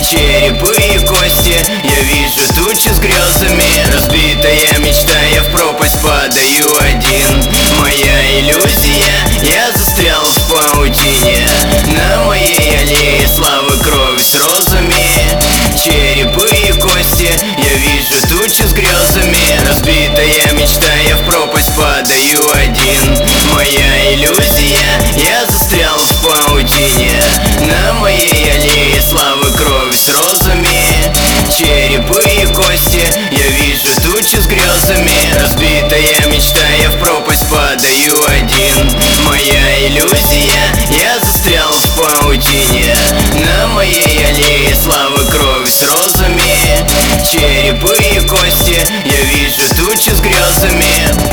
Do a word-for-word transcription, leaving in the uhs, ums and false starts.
черепы и кости. Я вижу тучи с грезами, разбитая мечта, я в пропасть падаю один. Моя иллюзия, я застрял в паутине. На моей аллее славы кровь с розами, черепы и кости. Я вижу тучи с грезами, разбитая мечта, я в пропасть падаю один. Моя иллюзия, я застрял в паутине. На моей аллее славы кровь с розами, черепы и кости. Я вижу тучи с грезами, разбитая мечта, я в пропасть падаю один. Моя иллюзия, я застрял в паутине. На моей аллее славы кровь с розами, черепы и кости. Я вижу тучи с грезами.